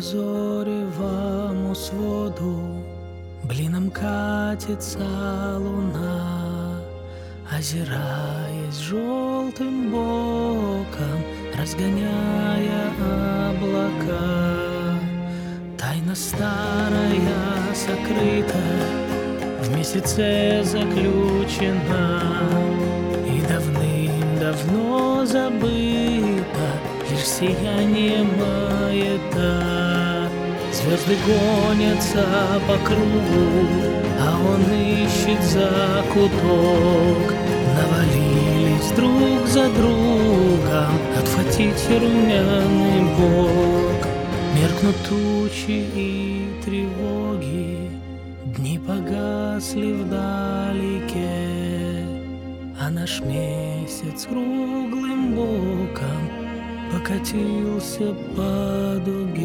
лазоревому своду блином катится луна, озираясь желтым боком, разгоняя облака. Тайна старая сокрыта, в месяце заключена, и давным-давно забыта лишь сияние маята. Звезды гонятся по кругу, а он ищет закуток. Навалились друг за другом, отхватить румяный бок. Меркнут тучи и тревоги, дни погасли вдалеке, а наш месяц круглым боком покатился по дуге.